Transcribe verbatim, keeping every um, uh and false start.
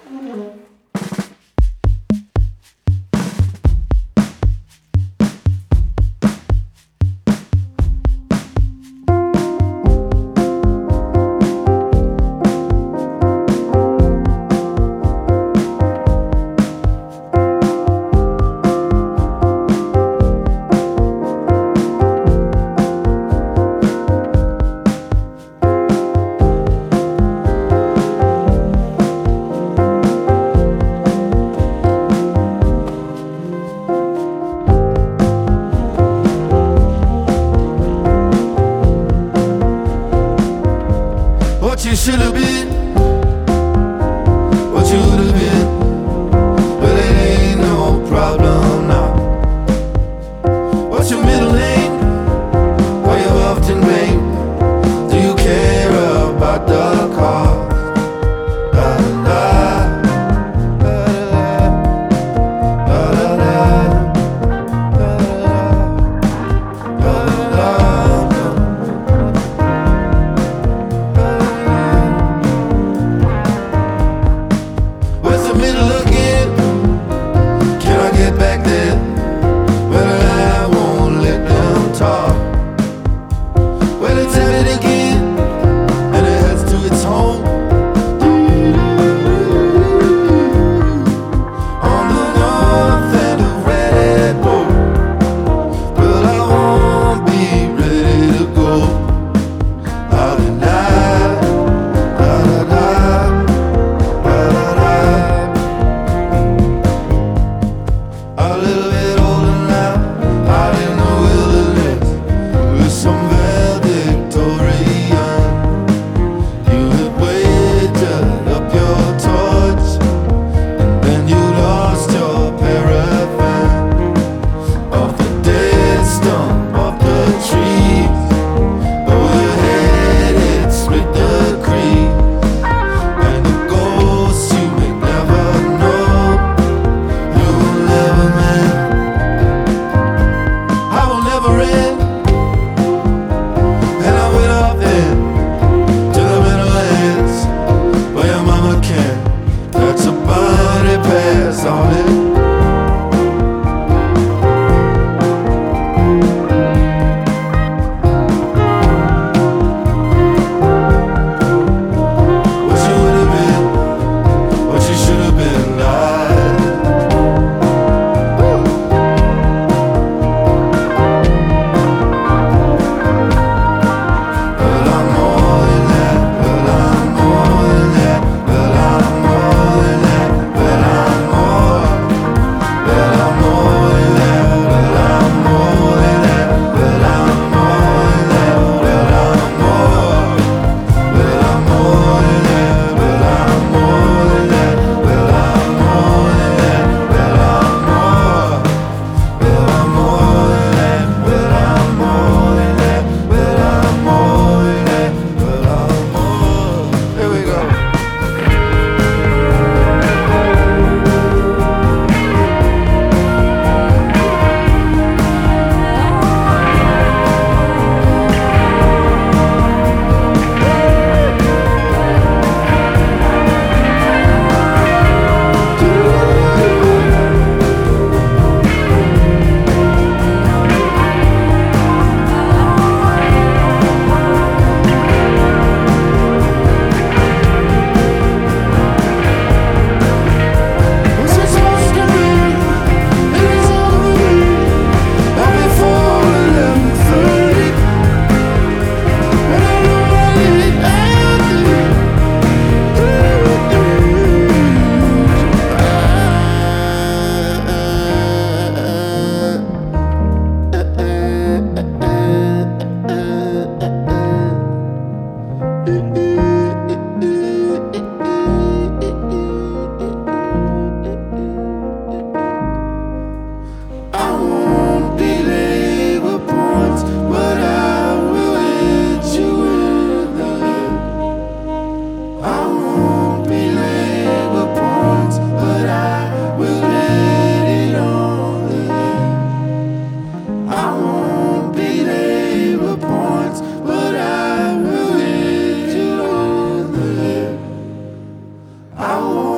What you should have been, what you would have been, but it ain't no problem now. What's your middle name? Are you often vain? Do you care about the cause? Da, da, da, da, da, da, da, da, da. Where's the middle again? Can I get back there? Well, I won't let them talk. Well, it's at it again, and it heads to its home. On the north end of Red Bull. Well, I won't be ready to go. I'll deny, da da da, da da da. A little bit older now, out in the wilderness with some valedictorian. You had waited up your torch, and then you lost your paraffin off the dead stump of the trees. Oh, your head it split the creek, and the ghosts you may never know. You will never mend. I will never end. And I went off then to the Meadowlands where your mama can. That's a buddy pass on it. What you would have been, what you should have been, died. But I'm more than that, but I'm more than that, but I'm more than that, but I'm more, but I'm more than that, but I'm more than that, but I'm more than that, but I'm more, but I'm more than that, but I'm more than that, but I'm more than that, but I'm more, but I'm more than that, but I'm more than that, but I'm more than that, but I'm more. Here we go. What's it supposed to be? It is over me. Not before eleven thirty. And I know I need I won't belabor points, but I will hit you in the head. I won't belabor points, but I will hit it on the head. I won't belabor points, but I will hit you on the head. I won't